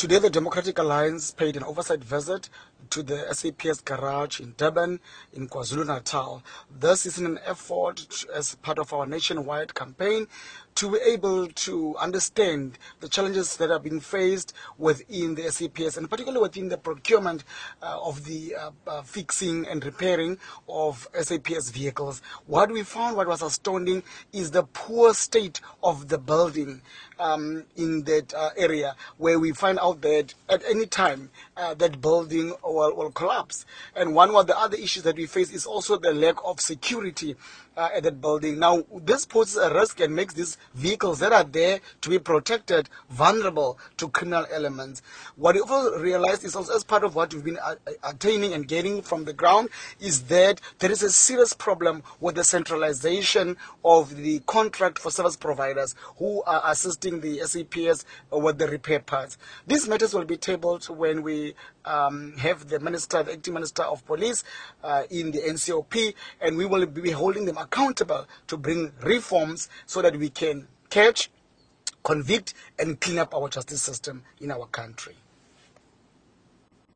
Today, the Democratic Alliance paid an oversight visit to the SAPS garage in Durban, in KwaZulu-Natal. This is in an effort as part of our nationwide campaign to be able to understand the challenges that are being faced within the SAPS, and particularly within the procurement of the fixing and repairing of SAPS vehicles. What we found, what was astounding, is the poor state of the building in that area, where we find out that at any time that building will collapse. And one of the other issues that we face is also the lack of security at that building. Now, this poses a risk and makes these vehicles that are there to be protected vulnerable to criminal elements. What we also realized is also, as part of what we've been attaining and gaining from the ground, is that there is a serious problem with the centralization of the contract for service providers who are assisting the SAPS with the repair parts. These matters will be tabled when we have the minister, the acting minister of police in the NCOP, and we will be holding them accountable to bring reforms so that we can catch, convict, and clean up our justice system in our country.